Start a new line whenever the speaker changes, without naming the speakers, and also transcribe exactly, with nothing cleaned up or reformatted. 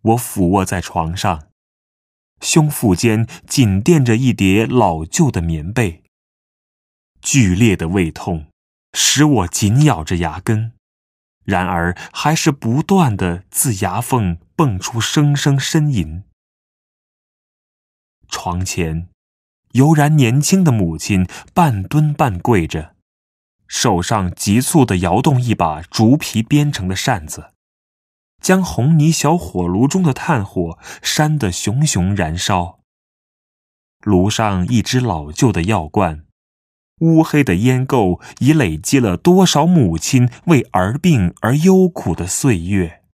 我俯卧在床上，胸腹间紧垫着一叠老旧的棉被。剧烈的胃痛使我紧咬着牙根，然而还是不断地自牙缝蹦出声声呻吟。床前，悠然年轻的母亲半蹲半跪着，手上急促地摇动一把竹皮编成的扇子，将红泥小火炉中的炭火扇得熊熊燃烧。炉上一只老旧的药罐，乌黑的烟垢已累积了多少母亲为儿病而忧苦的岁月。